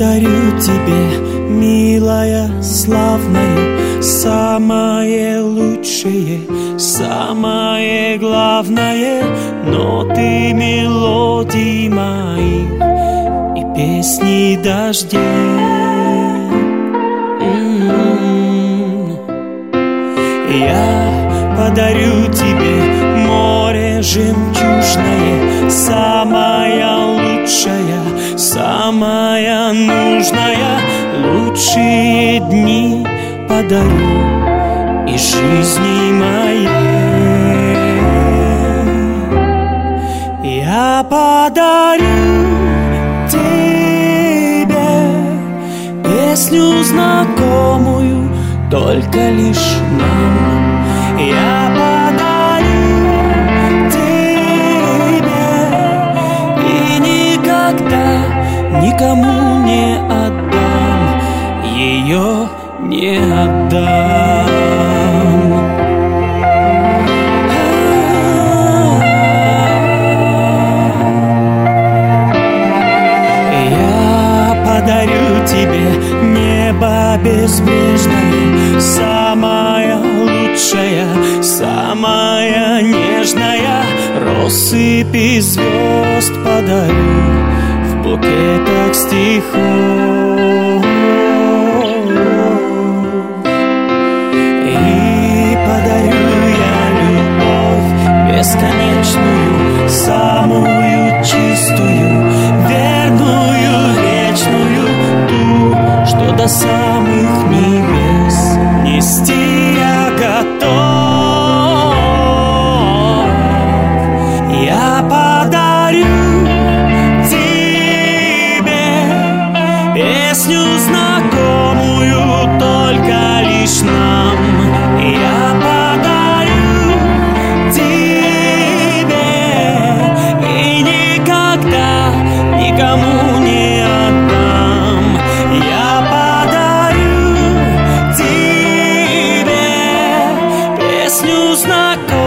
подарю тебе, милая, славная, самое лучшее, самое главное, ноты мелодий моих и песни дождей. Я подарю тебе море жемчужное, самая лучшая, самая нужная, лучшие дни подарю из жизни моей. Я подарю тебе песню знакомую только лишь нам. Я подарю тебе и никогда никому не отдам, ее не отдам. Я подарю тебе небо безбрежное, самая лучшая, самая нежная, россыпи звезд подарю в букетах стихов. И подарю я любовь бесконечную, самую чистую, верную, вечную, ту, что до самых небес нести я готов. Я подарю тебе песню знакомую только лишь нам. Я подарю тебе и никогда никому не отдам. Я подарю тебе песню знакомую